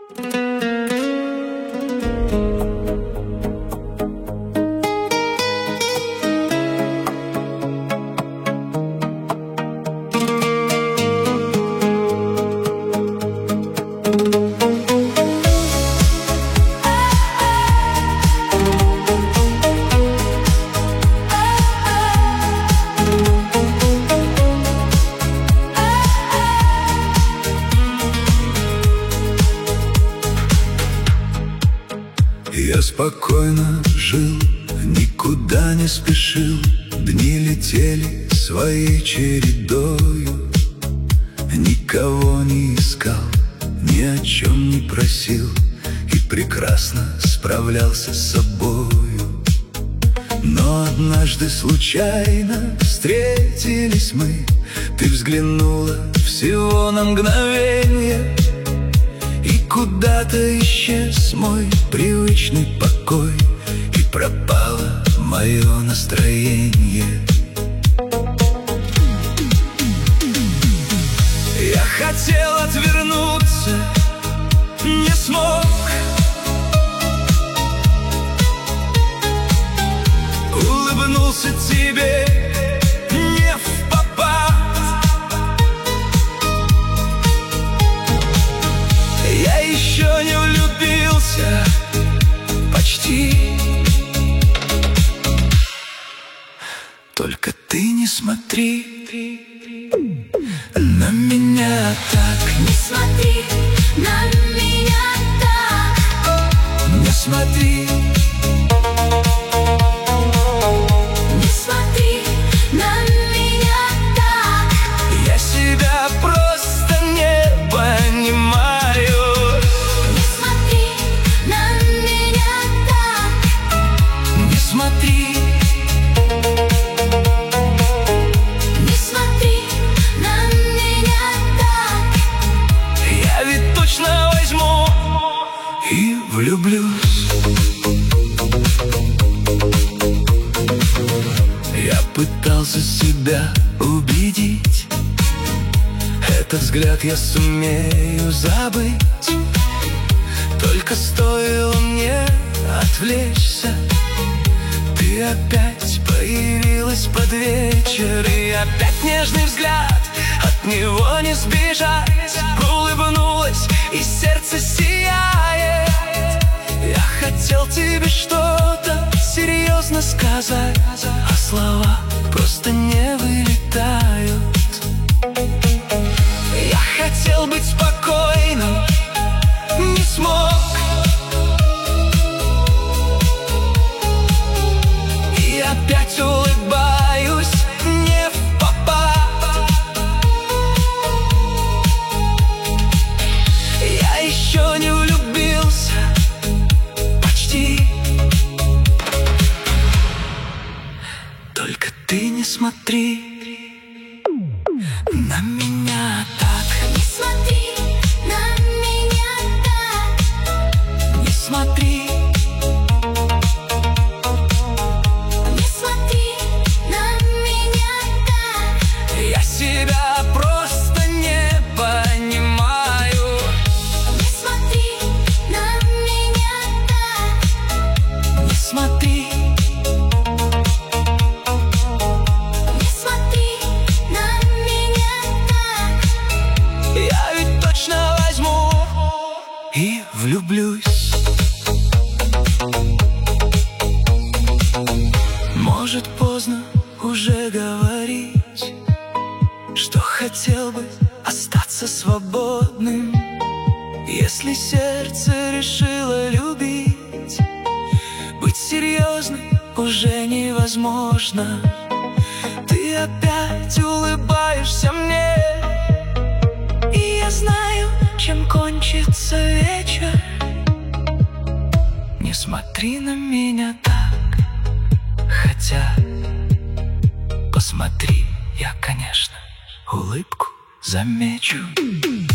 Я спокойно жил, никуда не спешил, дни летели своей чередою. Никого не искал, ни о чем не просил, и прекрасно справлялся с собою. Но однажды случайно встретились мы. Ты взглянула всего на мгновенье, и куда-то исчез мой привычный покой, и пропало мое настроение. Я хотел отвернуться, не смог. Улыбнулся тебе не впопад. Я еще не влюбился почти. Только ты не смотри на меня так. Не смотри на меня так. Не смотри. Не смотри на меня так. Я себя просто не понимаю. Не смотри на меня так. Не смотри. Не смотри на меня так. Я ведь точно возьму и влюблюсь. Я пытался себя убедить, этот взгляд я сумею забыть. Только стоило мне отвлечься, ты опять появилась под вечер. И опять нежный взгляд, от него не сбежать. Улыбнулась, и сердце сияет. Я хотел тебе что-то серьезно сказать, а слова просто не вылетают. Я хотел быть спокойным, не смог. И опять улыбаюсь не впопад. Я еще не влюбился почти. Только ты не смотри на меня так. Не смотри на меня так. Не смотри. Не смотри на меня так. Я себя просто не понимаю. Не смотри на меня так. Не смотри. Не смотри на меня так. Я ведь точно возьму и влюблюсь. Может, поздно уже говорить, что хотел бы остаться свободным. Если сердце решило любить, быть серьезным уже невозможно. Ты опять улыбаешься мне, и я знаю, чем кончится вечер. Не смотри на меня так, хотя посмотри, я, конечно, улыбку замечу.